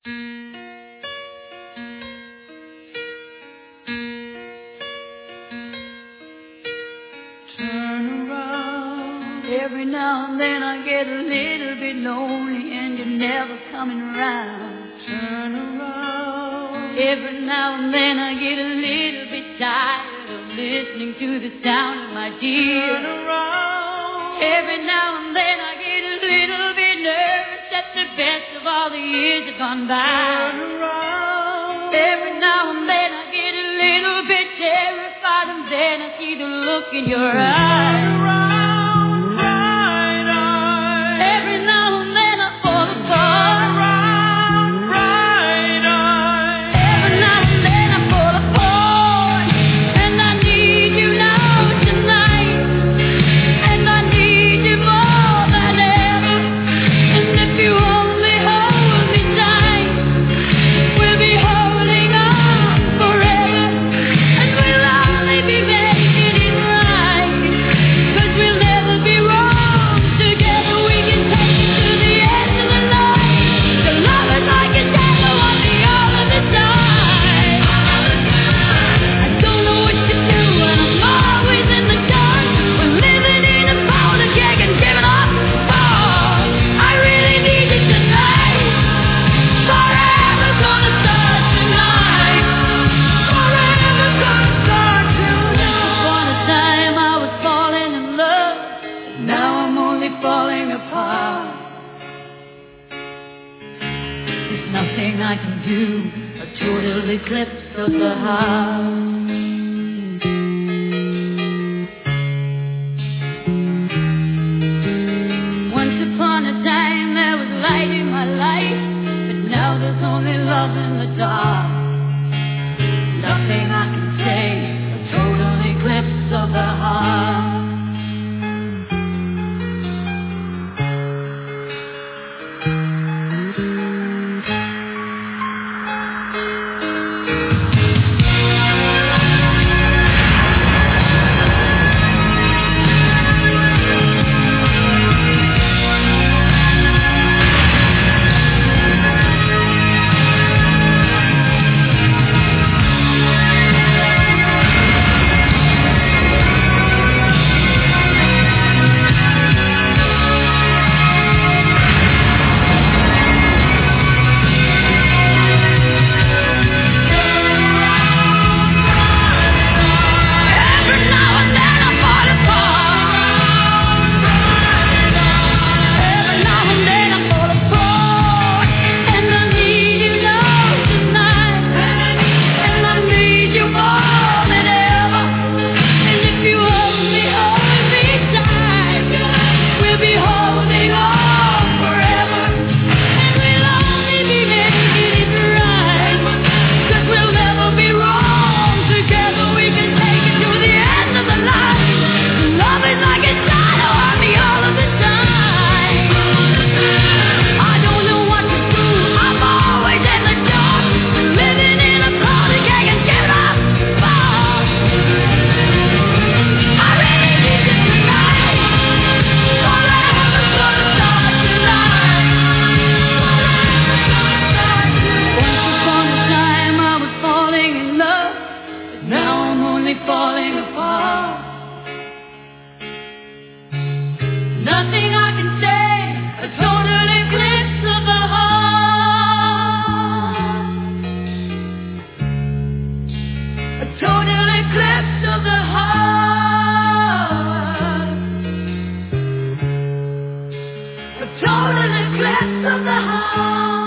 Turn around. Every now and then I get a little bit lonely and you're never coming around. Turn around. Every now and then I get a little bit tired of listening to the sound of my dear. Turn around. Every now and then I get a little bit nervous that the best of all the years have gone by. Turn around. Every now and then I get a little bit terrified and then I see the look in your eyes. Turn around, bright eyes. Every now and then I fall apart. Turn around, bright eyes. Every now and then I fall apart. And I need you now tonight. And I need you more than ever. And if you only hold me tight, we'll be holding on forever. And we'll only be making it right. 'Cause we'll never be wrong. Together we can take it to the end of the night. The love is like a shadow on me all of the time. I don't know what to do and I'm always in the dark. We're living in a powder keg and giving up fall. I really need you tonight. Forever's gonna start tonight. Forever's gonna start tonight. Once upon a time I was falling in love, but now I'm only falling apart. There's nothing I can do, a total eclipse of the heart. Once upon a time there was light in my life, but now there's only love in the dark. Nothing I can say, a total eclipse of the heart. Every now and then I fall apart. Every now and then I fall apart. And I need you now tonight. And I need you more than ever. And if you only hold me tight, we'll be holding on forever. And we'll only be making it right. 'Cause we'll never be wrong. Together we can take it to the end of the line. Love is like a shadow on me all of the time. I don't know what to do. I'm always in the dark. Living in a powder keg and giving up fall. I really need you tonight. Forever's gonna start tonight. Once upon a time I was falling in love, but now I'm only falling apart. Nothing I can say, a total eclipse of the heart. A total eclipse of the heart. A total eclipse of the heart.